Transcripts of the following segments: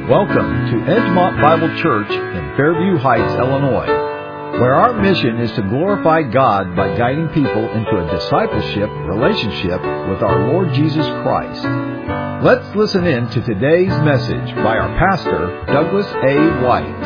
Welcome to Edgemont Bible Church in Fairview Heights, Illinois, where our mission is to glorify God by guiding people into a discipleship relationship with our Lord Jesus Christ. Let's listen in to today's message by our pastor, Douglas A. White.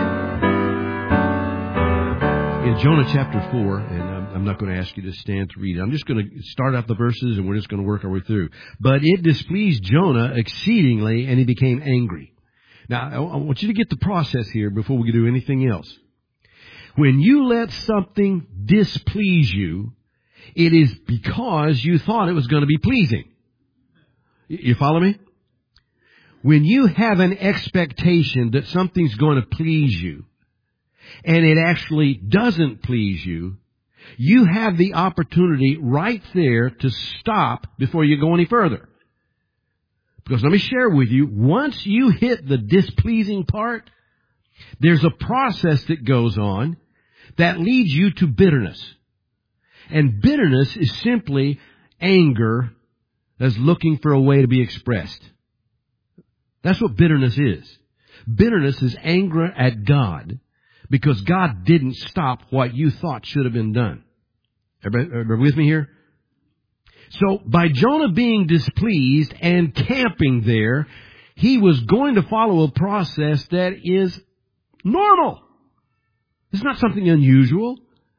In Jonah chapter 4, and I'm not going to ask you to stand to read it. I'm just going to start out the verses and we're just going to work our way through. But it displeased Jonah exceedingly, and he became angry. Now, I want you to get the process here before we do anything else. When you let something displease you, it is because you thought it was going to be pleasing. You follow me? When you have an expectation that something's going to please you, and it actually doesn't please you, you have the opportunity right there to stop before you go any further. Because let me share with you, once you hit the displeasing part, there's a process that goes on that leads you to bitterness. And bitterness is simply anger that's looking for a way to be expressed. That's what bitterness is. Bitterness is anger at God because God didn't stop what you thought should have been done. Everybody with me here? So by Jonah being displeased and camping there, he was going to follow a process that is normal. It's not something unusual.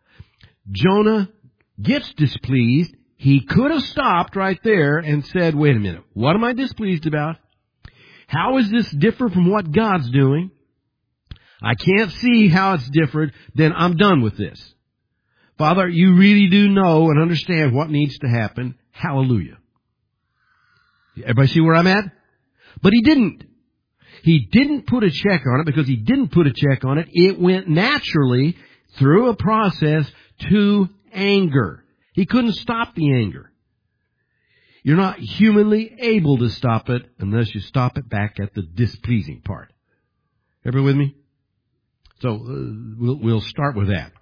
Jonah gets displeased. He could have stopped right there and said, wait a minute, what am I displeased about? How is this different from what God's doing? I can't see how it's different. Then I'm done with this. Father, you really do know and understand what needs to happen. Hallelujah. Everybody see where I'm at? But he didn't. He didn't put a check on it because he didn't put a check on it. It went naturally through a process to anger. He couldn't stop the anger. You're not humanly able to stop it unless you stop it back at the displeasing part. Everybody with me? So we'll start with that.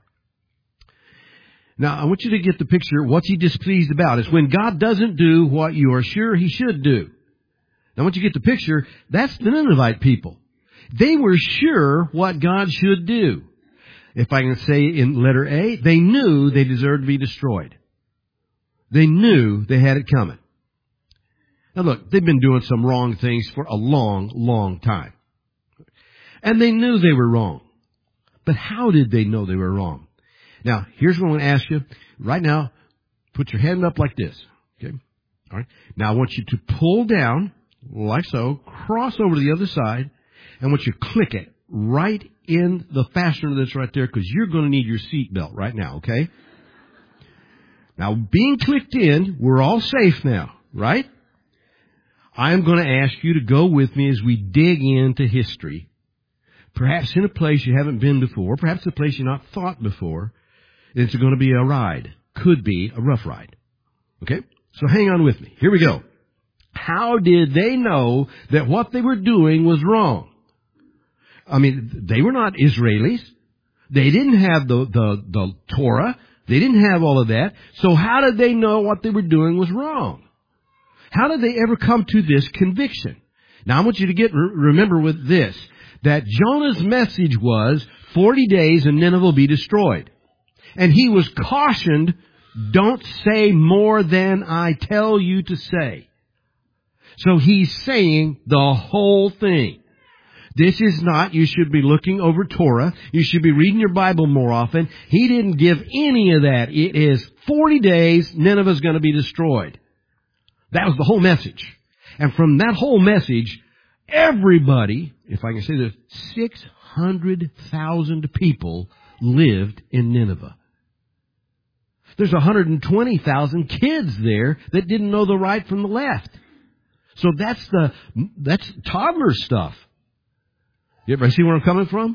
Now, I want you to get the picture. What's he displeased about? It's when God doesn't do what you are sure he should do. Now, once you get the picture, that's the Ninevite people. They were sure what God should do. If I can say in letter A, they knew they deserved to be destroyed. They knew they had it coming. Now look, they've been doing some wrong things for a long, long time. And they knew they were wrong. But how did they know they were wrong? Now, here's what I'm going to ask you. Right now, put your hand up like this. Okay? All right. Now, I want you to pull down, like so, cross over to the other side, and I want you to click it right in the fastener that's right there, because you're going to need your seatbelt right now, okay? Now, being clicked in, we're all safe now, right? I'm going to ask you to go with me as we dig into history. Perhaps in a place you haven't been before, perhaps a place you've not thought before. It's going to be a ride. Could be a rough ride. Okay? So hang on with me. Here we go. How did they know that what they were doing was wrong? I mean, they were not Israelis. They didn't have the Torah. They didn't have all of that. So how did they know what they were doing was wrong? How did they ever come to this conviction? Now I want you to remember with this, that Jonah's message was 40 days and Nineveh will be destroyed. And he was cautioned, don't say more than I tell you to say. So he's saying the whole thing. This is not, you should be looking over Torah. You should be reading your Bible more often. He didn't give any of that. It is 40 days, Nineveh's going to be destroyed. That was the whole message. And from that whole message, everybody, if I can say this, 600,000 people lived in Nineveh. There's 120,000 kids there that didn't know the right from the left. So that's toddler stuff. You ever see where I'm coming from?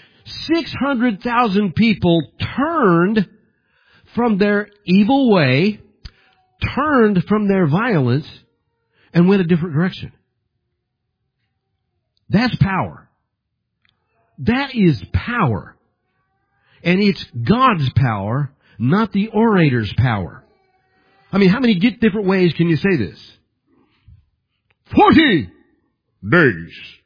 600,000 people turned from their evil way, turned from their violence, and went a different direction. That's power. That is power. And it's God's power, not the orator's power. I mean, how many different ways can you say this? 40 days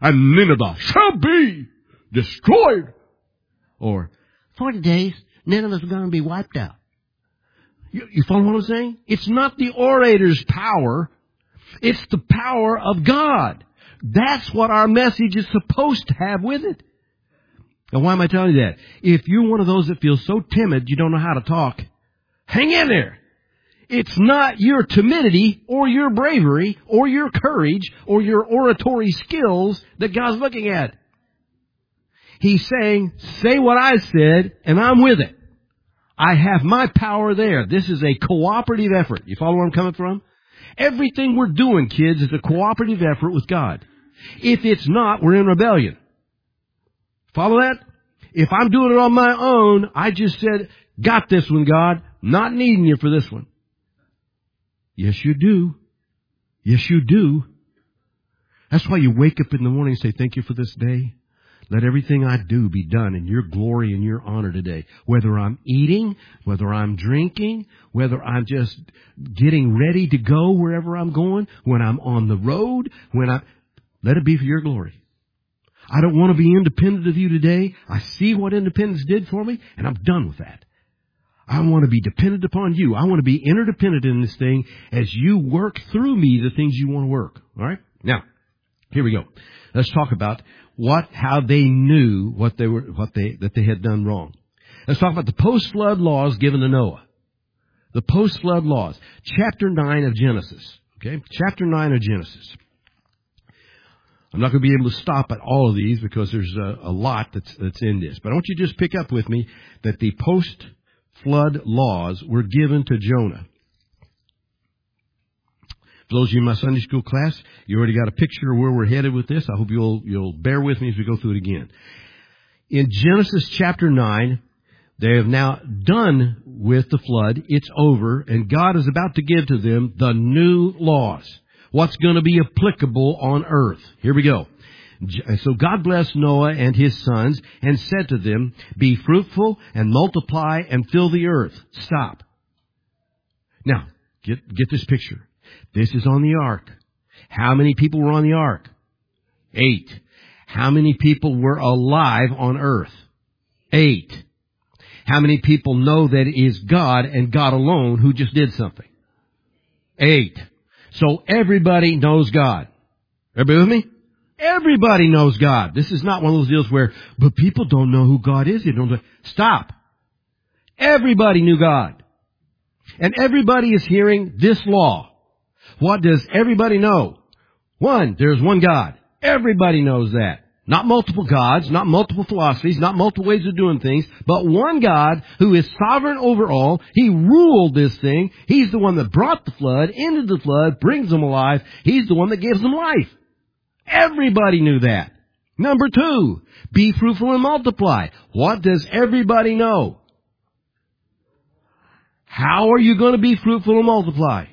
and Nineveh shall be destroyed. Or 40 days, Nineveh's going to be wiped out. You follow what I'm saying? It's not the orator's power. It's the power of God. That's what our message is supposed to have with it. Now, why am I telling you that? If you're one of those that feels so timid you don't know how to talk, hang in there. It's not your timidity or your bravery or your courage or your oratory skills that God's looking at. He's saying, say what I said, and I'm with it. I have my power there. This is a cooperative effort. You follow where I'm coming from? Everything we're doing, kids, is a cooperative effort with God. If it's not, we're in rebellion. Follow that? If I'm doing it on my own, I just said, got this one, God. Not needing you for this one. Yes, you do. Yes, you do. That's why you wake up in the morning and say, thank you for this day. Let everything I do be done in your glory and your honor today. Whether I'm eating, whether I'm drinking, whether I'm just getting ready to go wherever I'm going, when I'm on the road, let it be for your glory. I don't want to be independent of you today. I see what independence did for me, and I'm done with that. I want to be dependent upon you. I want to be interdependent in this thing as you work through me the things you want to work. All right? Now, here we go. Let's talk about how they knew that they had done wrong. Let's talk about the post-flood laws given to Noah. The post-flood laws. Chapter 9 of Genesis. Okay? Chapter 9 of Genesis. I'm not going to be able to stop at all of these because there's a lot that's in this. But I want you to just pick up with me that the post-flood laws were given to Jonah. For those of you in my Sunday school class, you already got a picture of where we're headed with this. I hope you'll bear with me as we go through it again. In Genesis chapter 9, they have now done with the flood. It's over, and God is about to give to them the new laws. What's going to be applicable on earth. Here we go. So God blessed Noah and his sons and said to them, be fruitful and multiply and fill the earth. Stop. Now, get this picture. This is on the ark. How many people were on the ark? 8. How many people were alive on earth? 8. How many people know that it is God and God alone who just did something? 8. So everybody knows God. Everybody with me? Everybody knows God. This is not one of those deals where, but people don't know who God is. They don't know. Stop. Everybody knew God. And everybody is hearing this law. What does everybody know? 1, there's one God. Everybody knows that. Not multiple gods, not multiple philosophies, not multiple ways of doing things, but one God who is sovereign over all. He ruled this thing. He's the one that brought the flood into the flood, brings them alive. He's the one that gives them life. Everybody knew that. Number 2, be fruitful and multiply. What does everybody know? How are you going to be fruitful and multiply?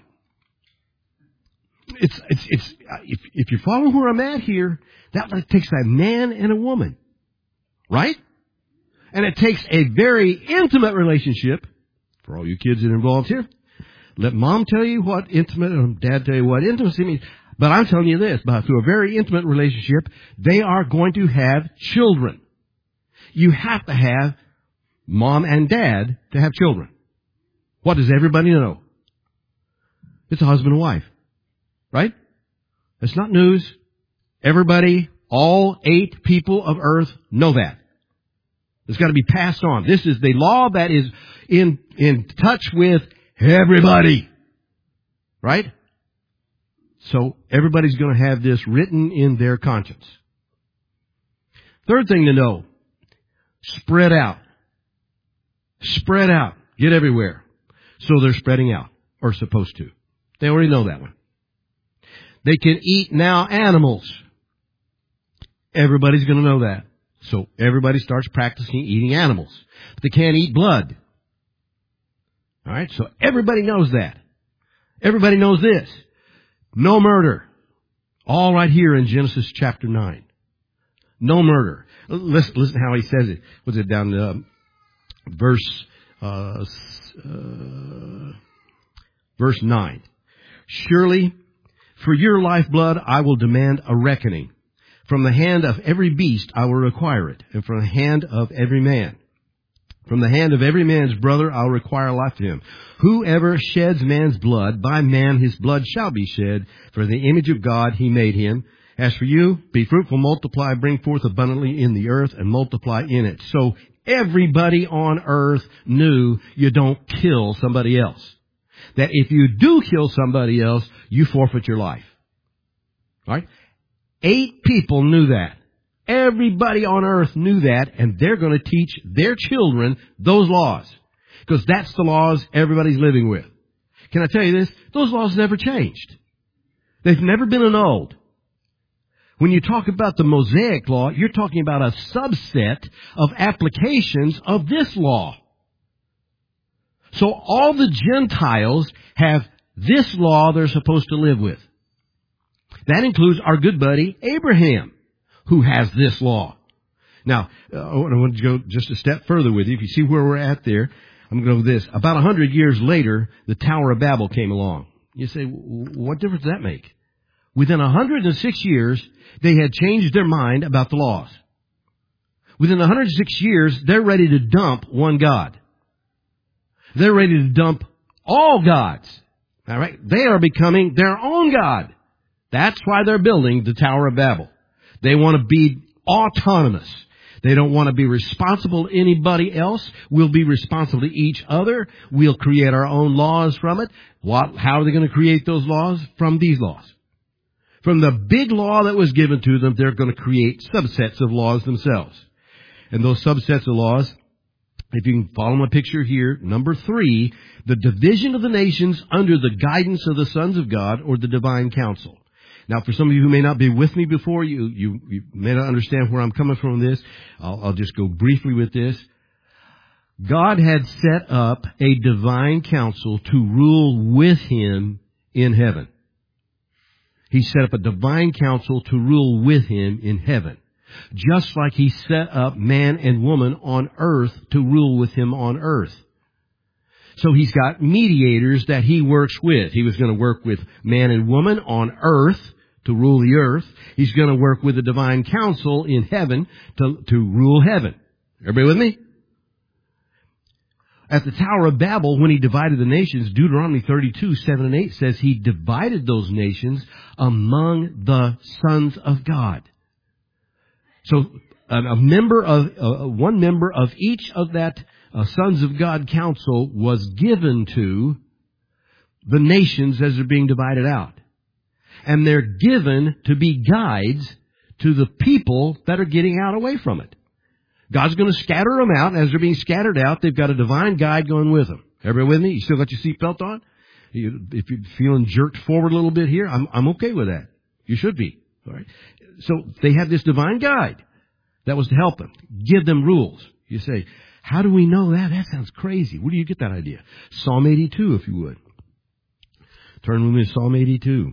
If you're following where I'm at here, that takes a man and a woman. Right? And it takes a very intimate relationship. For all you kids that are involved here, let mom tell you what intimate, and dad tell you what intimacy means. But I'm telling you this, through a very intimate relationship, they are going to have children. You have to have mom and dad to have children. What does everybody know? It's a husband and wife. Right? It's not news. Everybody, all 8 people of earth know that. It's got to be passed on. This is the law that is in touch with everybody. Right? So everybody's going to have this written in their conscience. Third thing to know, spread out. Spread out. Get everywhere. So they're spreading out, or supposed to. They already know that one. They can eat now animals. Everybody's going to know that. So everybody starts practicing eating animals. But they can't eat blood. All right, so everybody knows that. Everybody knows this. No murder. All right here in Genesis chapter 9. No murder. Listen how he says it. What's it down to verse 9. Surely, for your lifeblood I will demand a reckoning. From the hand of every beast I will require it, and from the hand of every man. From the hand of every man's brother I will require life to him. Whoever sheds man's blood, by man his blood shall be shed, for the image of God he made him. As for you, be fruitful, multiply, bring forth abundantly in the earth, and multiply in it. So everybody on earth knew you don't kill somebody else. That if you do kill somebody else, you forfeit your life. All right? 8 people knew that. Everybody on earth knew that, and they're going to teach their children those laws. Because that's the laws everybody's living with. Can I tell you this? Those laws never changed. They've never been annulled. When you talk about the Mosaic law, you're talking about a subset of applications of this law. So all the Gentiles have this law they're supposed to live with. That includes our good buddy Abraham, who has this law. Now, I want to go just a step further with you. If you see where we're at there, I'm going to go with this. About 100 years later, the Tower of Babel came along. You say, what difference does that make? Within 106 years, they had changed their mind about the laws. Within 106 years, they're ready to dump one God. They're ready to dump all gods. All right? They are becoming their own God. That's why they're building the Tower of Babel. They want to be autonomous. They don't want to be responsible to anybody else. We'll be responsible to each other. We'll create our own laws from it. How are they going to create those laws? From these laws. From the big law that was given to them, they're going to create subsets of laws themselves. And those subsets of laws, if you can follow my picture here, number 3, the division of the nations under the guidance of the sons of God or the divine council. Now, for some of you who may not be with me before, you may not understand where I'm coming from this. I'll just go briefly with this. God had set up a divine council to rule with him in heaven. He set up a divine council to rule with him in heaven. Just like he set up man and woman on earth to rule with him on earth. So he's got mediators that he works with. He was going to work with man and woman on earth to rule the earth. He's going to work with the divine council in heaven to rule heaven. Everybody with me? At the Tower of Babel, when he divided the nations, Deuteronomy 32, 7 and 8 says he divided those nations among the sons of God. So one member of each of that sons of God council was given to the nations as they're being divided out. And they're given to be guides to the people that are getting out away from it. God's going to scatter them out, and as they're being scattered out, they've got a divine guide going with them. Everybody with me? You still got your seatbelt on? If you're feeling jerked forward a little bit here, I'm okay with that. You should be. All right. So they have this divine guide that was to help them, give them rules. You say, how do we know that? That sounds crazy. Where do you get that idea? Psalm 82, if you would. Turn with me to Psalm 82.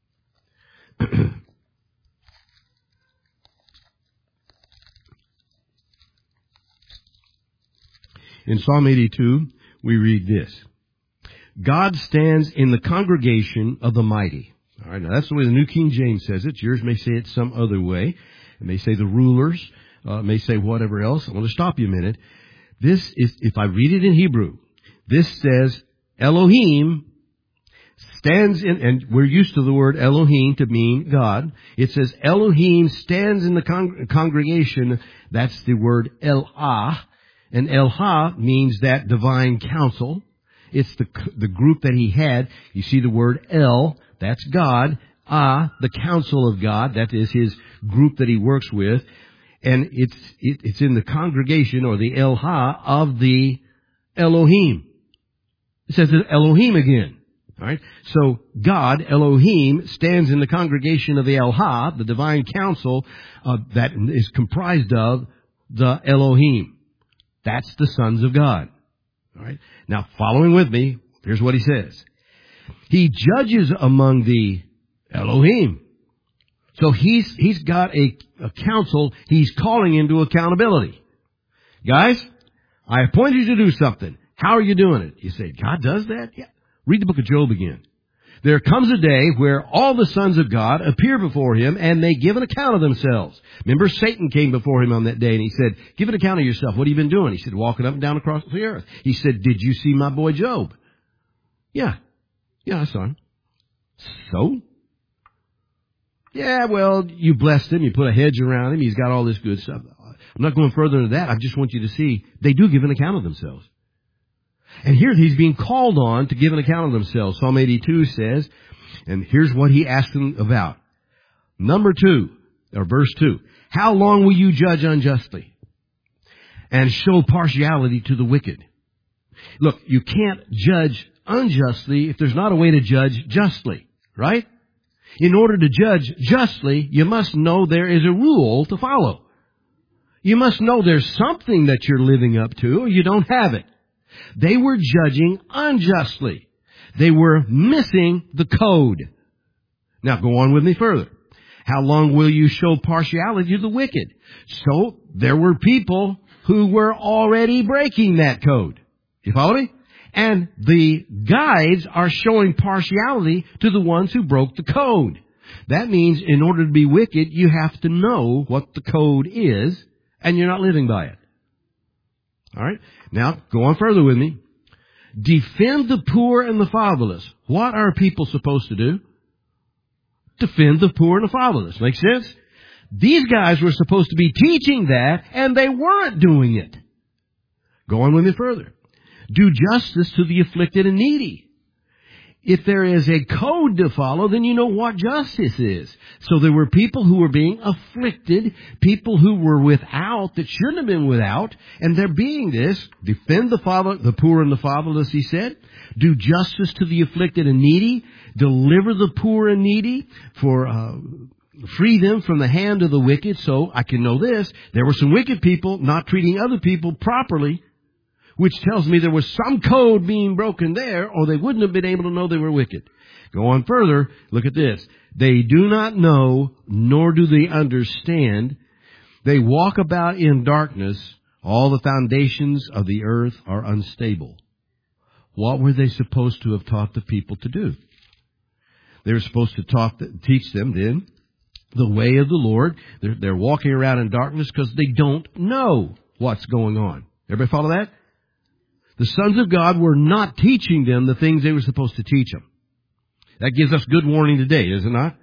In Psalm 82, we read this. God stands in the congregation of the mighty. All right, now that's the way the New King James says it. Yours may say it some other way. It may say the rulers. It may say whatever else. I want to stop you a minute. This is, if I read it in Hebrew, this says Elohim stands in, and we're used to the word Elohim to mean God. It says Elohim stands in the congregation. That's the word El-Ah. And El-Ha means that divine council. It's the group that he had. You see the word El, that's God. Ah, the council of God, that is his group that he works with. And it's in the congregation or the El-Ha of the Elohim. It says Elohim again. All right. So God, Elohim, stands in the congregation of the El-Ha, the divine council that is comprised of the Elohim. That's the sons of God. All right. Now, following with me, here's what he says. He judges among the Elohim. So he's got a council he's calling into accountability. Guys, I appointed you to do something. How are you doing it? You say, God does that? Yeah. Read the book of Job again. There comes a day where all the sons of God appear before Him and they give an account of themselves. Remember, Satan came before Him on that day and he said, give an account of yourself. What have you been doing? He said, walking up and down across the earth. He said, did you see my boy Job? Yeah, I saw him. So? Yeah, well, you blessed him. You put a hedge around him. He's got all this good stuff. I'm not going further into that. I just want you to see they do give an account of themselves. And here he's being called on to give an account of themselves. Psalm 82 says, and here's what he asked them about. Number 2, or verse 2. How long will you judge unjustly and show partiality to the wicked? Look, you can't judge unjustly if there's not a way to judge justly, right? In order to judge justly, you must know there is a rule to follow. You must know there's something that you're living up to or you don't have it. They were judging unjustly. They were missing the code. Now go on with me further. How long will you show partiality to the wicked? So there were people who were already breaking that code. You follow me? And the guides are showing partiality to the ones who broke the code. That means in order to be wicked, you have to know what the code is, and you're not living by it. All right? Now, go on further with me. Defend the poor and the fatherless. What are people supposed to do? Defend the poor and the fatherless. Make sense? These guys were supposed to be teaching that, and they weren't doing it. Go on with me further. Do justice to the afflicted and needy. If there is a code to follow, then you know what justice is. So there were people who were being afflicted, people who were without that shouldn't have been without, and they're being this. Defend the poor and the fatherless, he said. Do justice to the afflicted and needy. Deliver the poor and needy. Free them from the hand of the wicked. So I can know this. There were some wicked people not treating other people properly, which tells me there was some code being broken there, or they wouldn't have been able to know they were wicked. Go on further. Look at this. They do not know, nor do they understand. They walk about in darkness. All the foundations of the earth are unstable. What were they supposed to have taught the people to do? They were supposed to teach them then the way of the Lord. They're walking around in darkness because they don't know what's going on. Everybody follow that? The sons of God were not teaching them the things they were supposed to teach them. That gives us good warning today, is it not?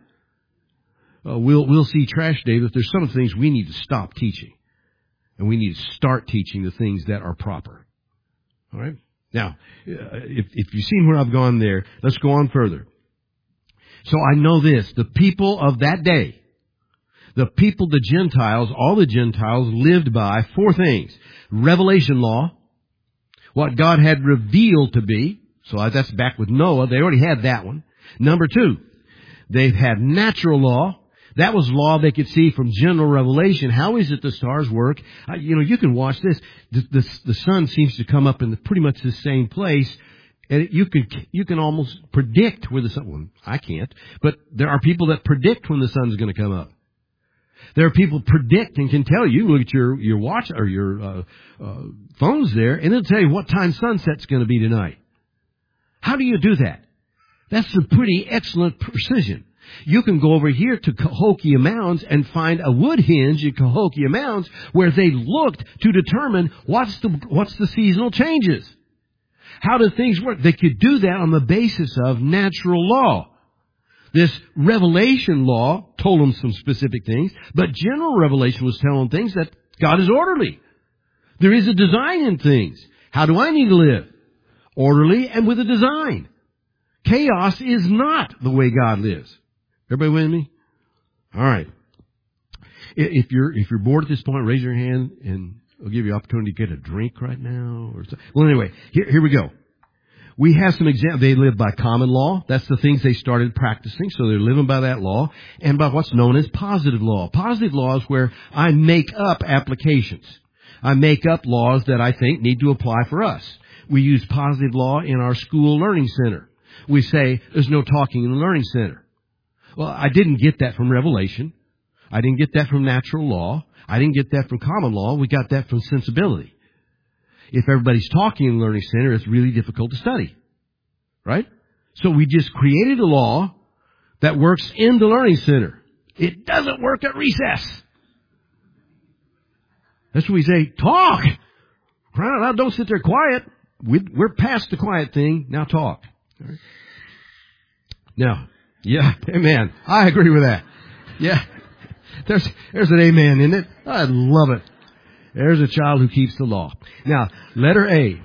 We'll see trash day that there's some things we need to stop teaching. And we need to start teaching the things that are proper. All right? Now, if you've seen where I've gone there, let's go on further. So I know this. The people of that day, the Gentiles, all the Gentiles lived by 4 things. Revelation law. What God had revealed to be. So that's back with Noah. They already had that one. Number 2, they had natural law. That was law they could see from general revelation. How is it the stars work? You can watch this. The sun seems to come up in pretty much the same place. And you can almost predict where the sun, well, I can't, but there are people that predict when the sun's going to come up. There are people predict and can tell you, look at your watch or your phones there, and it'll tell you what time sunset's going to be tonight. How do you do that? That's a pretty excellent precision. You can go over here to Cahokia Mounds and find a wood hinge in Cahokia Mounds where they looked to determine what's the seasonal changes. How do things work? They could do that on the basis of natural law. This revelation law told them some specific things, but general revelation was telling them things that God is orderly. There is a design in things. How do I need to live? Orderly and with a design. Chaos is not the way God lives. Everybody with me? All right. If you're bored at this point, raise your hand and I'll give you an opportunity to get a drink right now. Well, anyway, here we go. We have some examples. They live by common law. That's the things they started practicing. So they're living by that law and by what's known as positive law. Positive law is where I make up applications. I make up laws that I think need to apply for us. We use positive law in our school learning center. We say there's no talking in the learning center. Well, I didn't get that from Revelation. I didn't get that from natural law. I didn't get that from common law. We got that from sensibility. If everybody's talking in the learning center, it's really difficult to study. Right? So we just created a law that works in the learning center. It doesn't work at recess. That's what we say, talk. Crying out loud, don't sit there quiet. We're past the quiet thing. Now talk. All right. Now, yeah, amen. I agree with that. Yeah. There's an amen in it. I love it. There's a child who keeps the law. Now, letter A.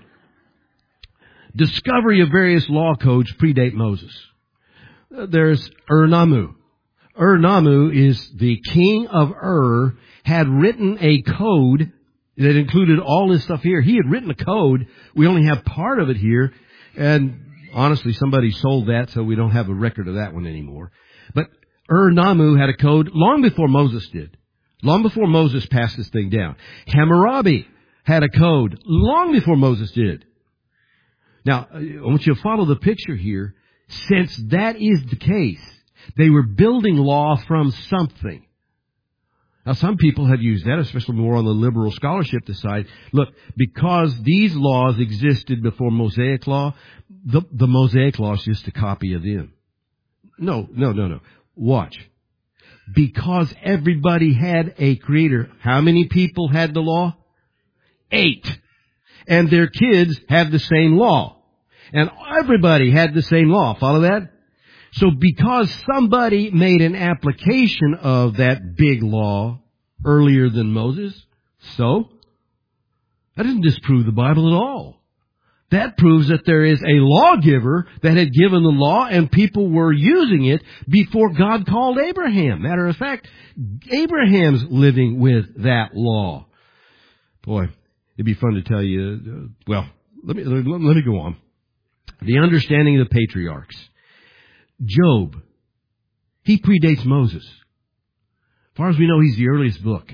Discovery of various law codes predate Moses. There's Ur-Nammu. Ur-Nammu is the king of Ur, had written a code that included all this stuff here. He had written a code. We only have part of it here. And honestly, somebody sold that, so we don't have a record of that one anymore. But Ur-Nammu had a code long before Moses did. Long before Moses passed this thing down. Hammurabi had a code long before Moses did. Now, I want you to follow the picture here. Since that is the case, they were building law from something. Now, some people have used that, especially more on the liberal scholarship side. Look, because these laws existed before Mosaic law, the Mosaic law is just a copy of them. No. Watch. Because everybody had a creator. How many people had the law? 8. And their kids have the same law. And everybody had the same law. Follow that? So because somebody made an application of that big law earlier than Moses, so that doesn't disprove the Bible at all. That proves that there is a lawgiver that had given the law and people were using it before God called Abraham. Matter of fact, Abraham's living with that law. Boy, it'd be fun to tell you, let me go on. The understanding of the patriarchs. Job, he predates Moses. As far as we know, he's the earliest book.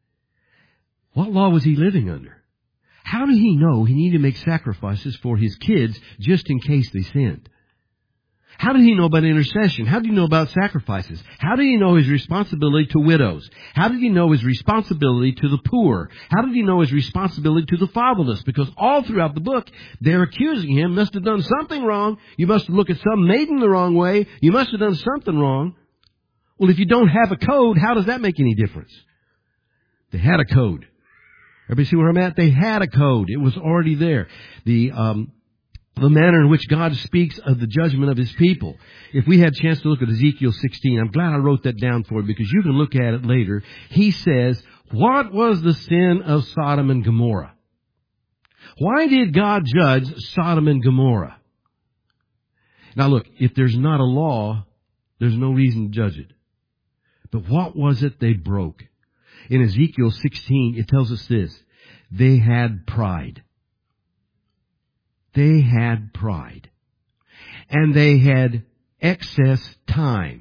What law was he living under? How did he know he needed to make sacrifices for his kids just in case they sinned? How did he know about intercession? How did he know about sacrifices? How did he know his responsibility to widows? How did he know his responsibility to the poor? How did he know his responsibility to the fatherless? Because all throughout the book, they're accusing him, must have done something wrong. You must have looked at some maiden the wrong way. You must have done something wrong. Well, if you don't have a code, how does that make any difference? They had a code. Everybody see where I'm at? They had a code. It was already there. The manner in which God speaks of the judgment of His people. If we had a chance to look at Ezekiel 16, I'm glad I wrote that down for you because you can look at it later. He says, what was the sin of Sodom and Gomorrah? Why did God judge Sodom and Gomorrah? Now look, if there's not a law, there's no reason to judge it. But what was it they broke? In Ezekiel 16, it tells us this. They had pride. They had pride. And they had excess time.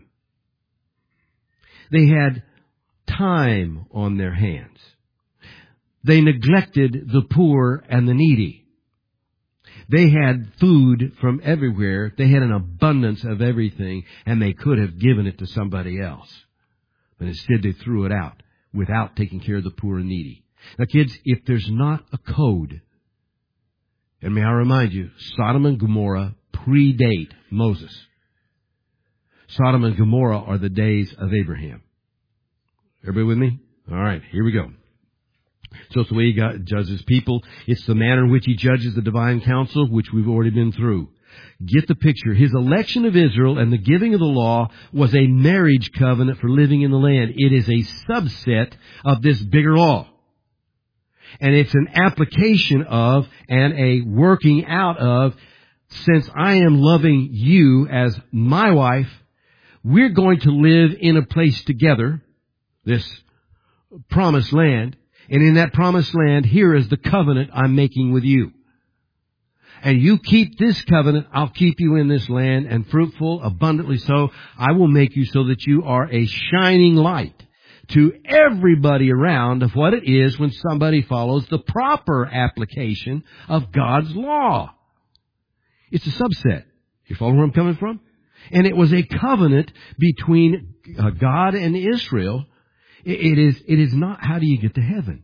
They had time on their hands. They neglected the poor and the needy. They had food from everywhere. They had an abundance of everything, and they could have given it to somebody else. But instead they threw it out without taking care of the poor and needy. Now kids, if there's not a code, and may I remind you, Sodom and Gomorrah predate Moses. Sodom and Gomorrah are the days of Abraham. Everybody with me? All right, here we go. So it's the way God judges people. It's the manner in which He judges the divine council, which we've already been through. Get the picture. His election of Israel and the giving of the law was a marriage covenant for living in the land. It is a subset of this bigger law. And it's an application of and a working out of, since I am loving you as my wife, we're going to live in a place together, this promised land. And in that promised land, here is the covenant I'm making with you. And you keep this covenant, I'll keep you in this land, and fruitful, abundantly so. I will make you so that you are a shining light to everybody around of what it is when somebody follows the proper application of God's law. It's a subset. You follow where I'm coming from? And it was a covenant between God and Israel. It is not how do you get to heaven.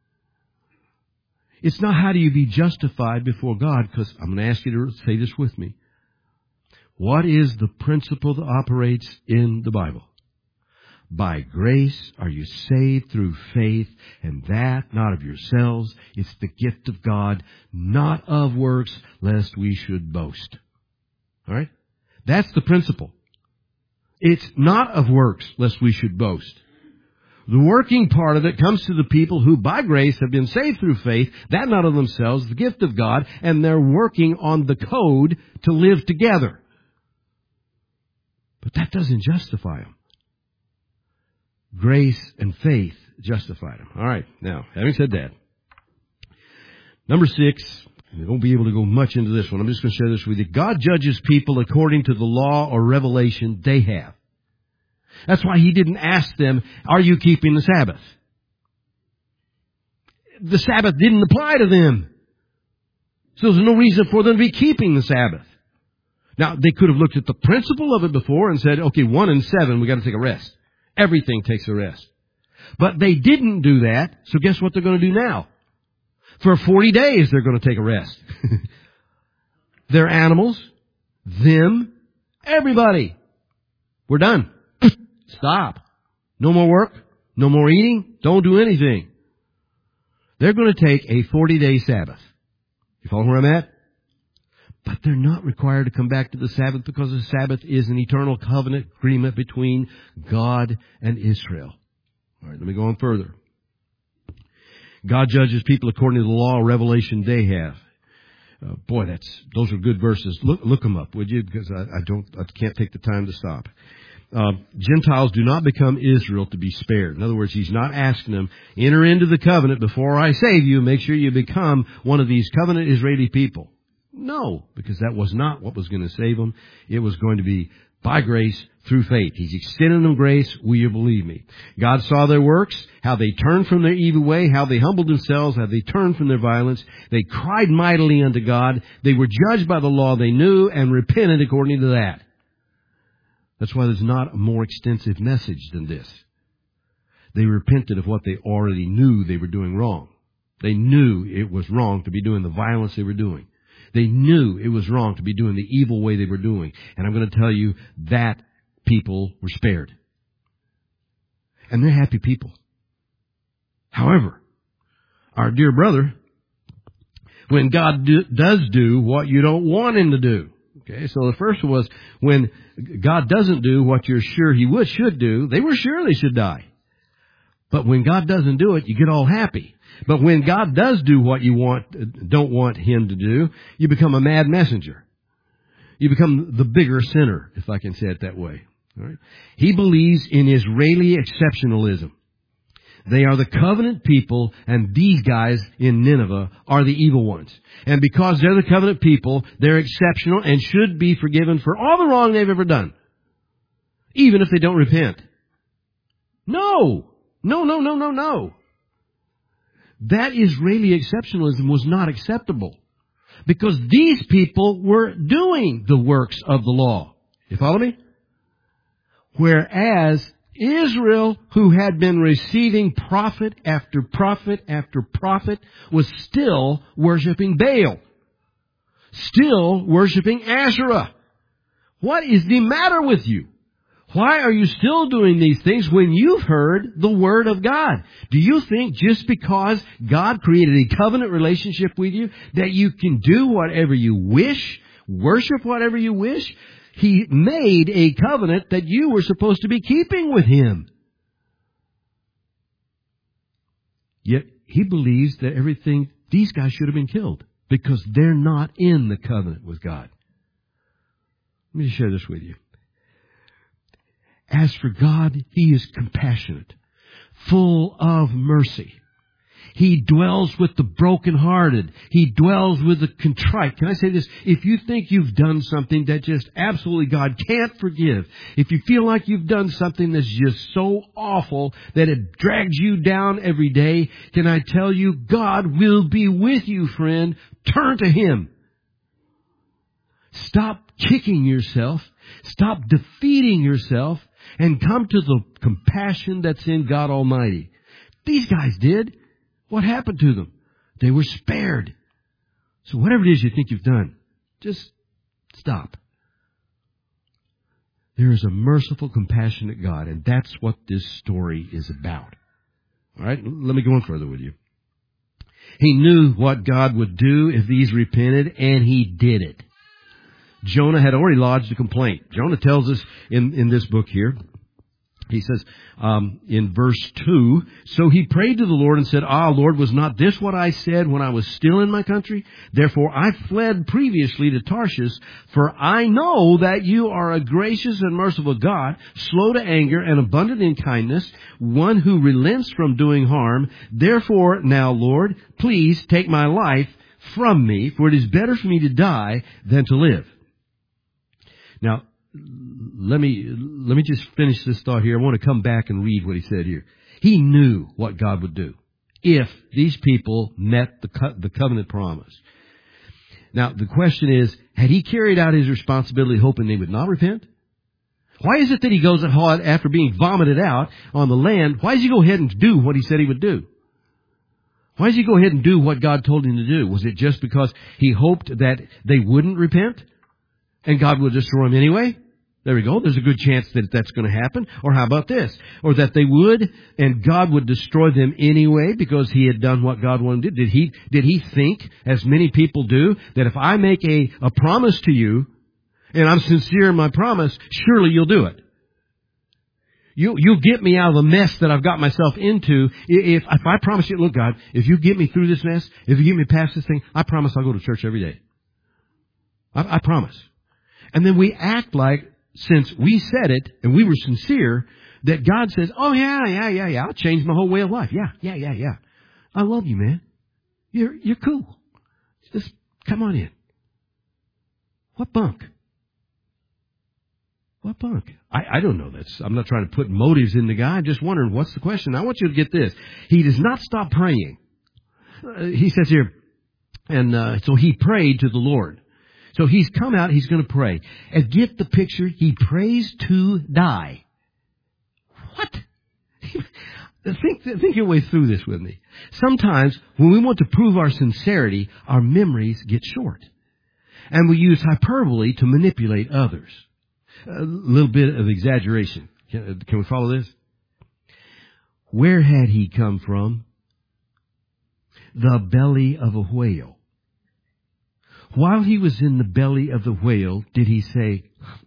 It's not how do you be justified before God, because I'm going to ask you to say this with me. What is the principle that operates in the Bible? By grace are you saved through faith, and that not of yourselves. It's the gift of God, not of works, lest we should boast. All right? That's the principle. It's not of works, lest we should boast. The working part of it comes to the people who by grace have been saved through faith, that not of themselves, the gift of God, and they're working on the code to live together. But that doesn't justify them. Grace and faith justified them. All right. Now, having said that, number 6, we won't be able to go much into this one. I'm just going to share this with you. God judges people according to the law or revelation they have. That's why He didn't ask them, are you keeping the Sabbath? The Sabbath didn't apply to them. So there's no reason for them to be keeping the Sabbath. Now, they could have looked at the principle of it before and said, okay, 1 and 7, we got to take a rest. Everything takes a rest. But they didn't do that, so guess what they're going to do now? For 40 days, they're going to take a rest. Their animals, them, everybody. We're done. Stop. No more work. No more eating. Don't do anything. They're going to take a 40-day Sabbath. You follow where I'm at? But they're not required to come back to the Sabbath because the Sabbath is an eternal covenant agreement between God and Israel. All right, let me go on further. God judges people according to the law or revelation they have. Those are good verses. Look them up, would you? Because I can't take the time to stop. Gentiles do not become Israel to be spared. In other words, He's not asking them, enter into the covenant before I save you. Make sure you become one of these covenant Israeli people. No, because that was not what was going to save them. It was going to be by grace through faith. He's extending them grace. Will you believe me? God saw their works, how they turned from their evil way, how they humbled themselves, how they turned from their violence. They cried mightily unto God. They were judged by the law they knew and repented according to that. That's why there's not a more extensive message than this. They repented of what they already knew they were doing wrong. They knew it was wrong to be doing the violence they were doing. They knew it was wrong to be doing the evil way they were doing. And I'm going to tell you that people were spared. And they're happy people. However, our dear brother, when God does do what you don't want Him to do. Okay, so the first was when God doesn't do what you're sure He should do, they were sure they should die. But when God doesn't do it, you get all happy. But when God does do what you don't want Him to do, you become a mad messenger. You become the bigger sinner, if I can say it that way. All right? He believes in Israeli exceptionalism. They are the covenant people, and these guys in Nineveh are the evil ones. And because they're the covenant people, they're exceptional and should be forgiven for all the wrong they've ever done. Even if they don't repent. No. That Israeli exceptionalism was not acceptable. Because these people were doing the works of the law. You follow me? Whereas Israel, who had been receiving prophet after prophet after prophet, was still worshiping Baal. Still worshiping Asherah. What is the matter with you? Why are you still doing these things when you've heard the Word of God? Do you think just because God created a covenant relationship with you that you can do whatever you wish, worship whatever you wish? He made a covenant that you were supposed to be keeping with Him. Yet He believes that these guys should have been killed because they're not in the covenant with God. Let me share this with you. As for God, He is compassionate, full of mercy. He dwells with the brokenhearted. He dwells with the contrite. Can I say this? If you think you've done something that just absolutely God can't forgive, if you feel like you've done something that's just so awful that it drags you down every day, can I tell you, God will be with you, friend. Turn to Him. Stop kicking yourself. Stop defeating yourself. And come to the compassion that's in God Almighty. These guys did. What happened to them? They were spared. So whatever it is you think you've done, just stop. There is a merciful, compassionate God, and that's what this story is about. All right, let me go on further with you. He knew what God would do if these repented, and He did it. Jonah had already lodged a complaint. Jonah tells us in this book here, he says in verse 2, so he prayed to the Lord and said, Lord, was not this what I said when I was still in my country? Therefore I fled previously to Tarshish, for I know that you are a gracious and merciful God, slow to anger and abundant in kindness, one who relents from doing harm. Therefore now, Lord, please take my life from me, for it is better for me to die than to live. Now, let me just finish this thought here. I want to come back and read what he said here. He knew what God would do if these people met the covenant promise. Now, the question is, had he carried out his responsibility hoping they would not repent? Why is it that he goes ahead after being vomited out on the land? Why does he go ahead and do what he said he would do? Why does he go ahead and do what God told him to do? Was it just because he hoped that they wouldn't repent and God would destroy them anyway? There we go. There's a good chance that that's going to happen. Or how about this? Or that they would, and God would destroy them anyway because He had done what God wanted to do. Did he think, as many people do, that if I make a promise to you, and I'm sincere in my promise, surely you'll do it? You'll get me out of the mess that I've got myself into. If I promise you, look, God, if you get me through this mess, if you get me past this thing, I promise I'll go to church every day. I promise. And then we act like, since we said it and we were sincere, that God says, oh yeah, I'll change my whole way of life. Yeah. I love you, man. You're cool. Just come on in. What bunk? What bunk? I don't know. I'm not trying to put motives in the guy. I'm just wondering, what's the question? I want you to get this. He does not stop praying. He says here, and so he prayed to the Lord. So he's come out, he's going to pray. And get the picture, he prays to die. What? Think your way through this with me. Sometimes, when we want to prove our sincerity, our memories get short. And we use hyperbole to manipulate others. A little bit of exaggeration. Can we follow this? Where had he come from? The belly of a whale. While he was in the belly of the whale, did he say,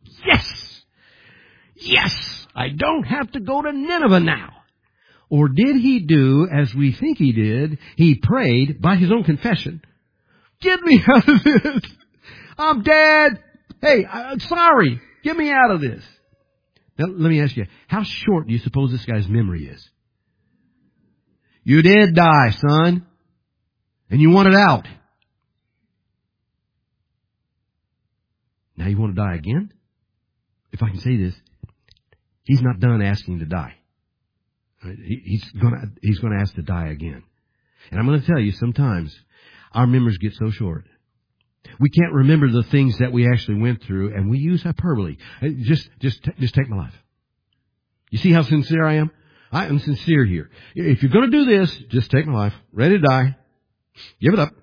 Yes! I don't have to go to Nineveh now. Or did he do, as we think he did, he prayed by his own confession, get me out of this. I'm dead. Hey, I'm sorry. Get me out of this. Now, let me ask you, how short do you suppose this guy's memory is? You did die, son. And you wanted out. Now you want to die again? If I can say this, he's not done asking to die. He's going to ask to die again. And I'm going to tell you, sometimes our memories get so short. We can't remember the things that we actually went through, and we use hyperbole. Just take my life. You see how sincere I am? I am sincere here. If you're going to do this, just take my life. Ready to die. Give it up.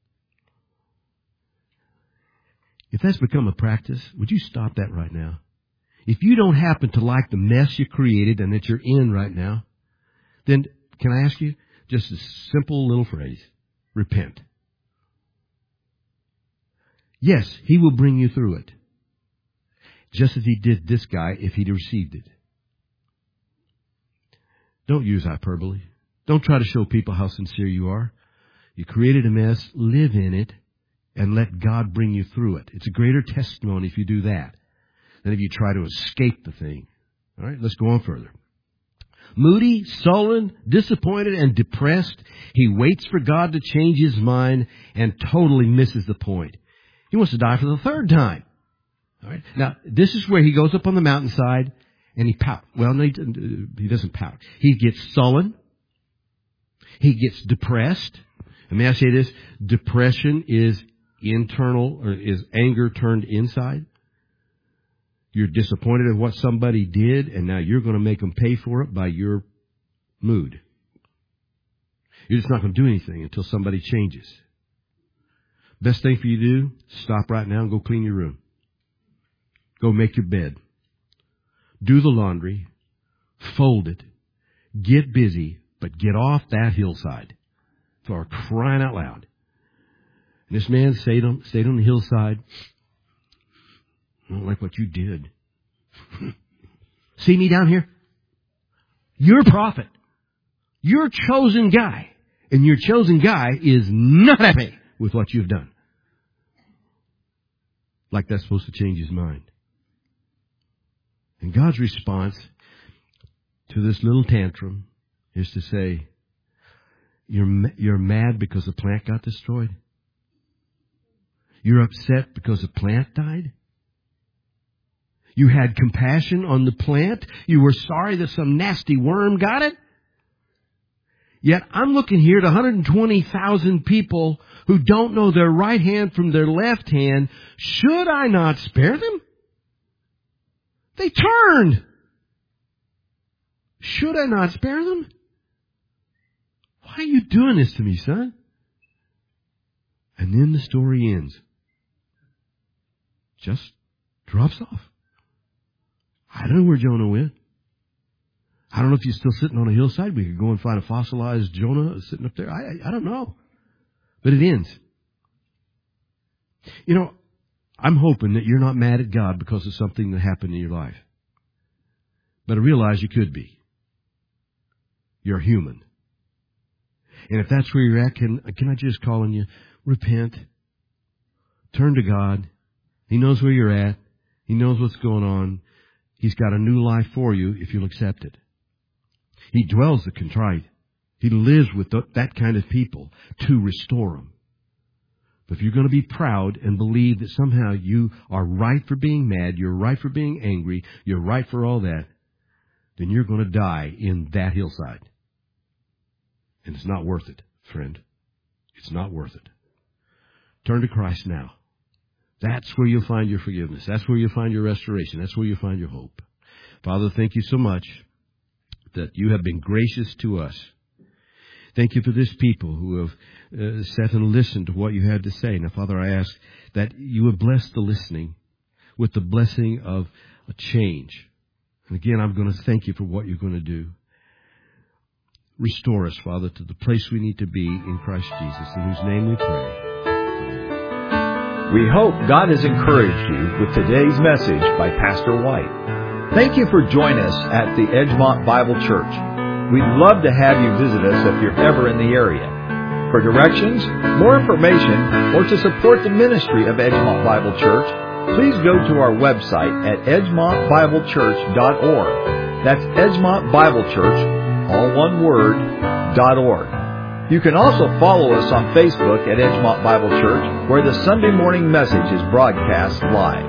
If that's become a practice, would you stop that right now? If you don't happen to like the mess you created and that you're in right now, then can I ask you just a simple little phrase? Repent. Yes, He will bring you through it. Just as He did this guy if he'd received it. Don't use hyperbole. Don't try to show people how sincere you are. You created a mess. Live in it. And let God bring you through it. It's a greater testimony if you do that than if you try to escape the thing. All right, let's go on further. Moody, sullen, disappointed, and depressed, he waits for God to change his mind and totally misses the point. He wants to die for the third time. All right. Now, this is where he goes up on the mountainside and he pouts. Well, no, he doesn't pout. He gets sullen. He gets depressed. And may I say this? Depression is internal, or is anger turned inside. You're disappointed at what somebody did, and now you're going to make them pay for it by your mood. You're just not going to do anything until somebody changes. Best thing for you to do, stop right now and go clean your room. Go make your bed. do the laundry, fold it, get busy, but get off that hillside. For crying out loud. And this man stayed on the hillside. I don't like what you did. See me down here? You're a prophet. You're a chosen guy. And your chosen guy is not happy with what you've done. Like that's supposed to change his mind. And God's response to this little tantrum is to say, you're mad because the plant got destroyed? You're upset because the plant died? You had compassion on the plant? You were sorry that some nasty worm got it? Yet I'm looking here at 120,000 people who don't know their right hand from their left hand. Should I not spare them? They turned. Should I not spare them? Why are you doing this to me, son? And then the story ends. Just drops off. I don't know where Jonah went. I don't know if he's still sitting on a hillside. We could go and find a fossilized Jonah sitting up there. I don't know. But it ends. You know, I'm hoping that you're not mad at God because of something that happened in your life. But I realize you could be. You're human. And if that's where you're at, can I just call on you? Repent. Turn to God. He knows where you're at. He knows what's going on. He's got a new life for you if you'll accept it. He dwells the contrite. He lives with that kind of people to restore them. But if you're going to be proud and believe that somehow you are right for being mad, you're right for being angry, you're right for all that, then you're going to die in that hillside. And it's not worth it, friend. It's not worth it. Turn to Christ now. That's where you'll find your forgiveness. That's where you'll find your restoration. That's where you'll find your hope. Father, thank you so much that you have been gracious to us. Thank you for this people who have sat and listened to what you had to say. Now, Father, I ask that you would bless the listening with the blessing of a change. And again, I'm going to thank you for what you're going to do. Restore us, Father, to the place we need to be in Christ Jesus, in whose name we pray. We hope God has encouraged you with today's message by Pastor White. Thank you for joining us at the Edgemont Bible Church. We'd love to have you visit us if you're ever in the area. For directions, more information, or to support the ministry of Edgemont Bible Church, please go to our website at edgemontbiblechurch.org. That's Edgemont Bible Church, all one word, .org. You can also follow us on Facebook at Edgemont Bible Church, where the Sunday morning message is broadcast live.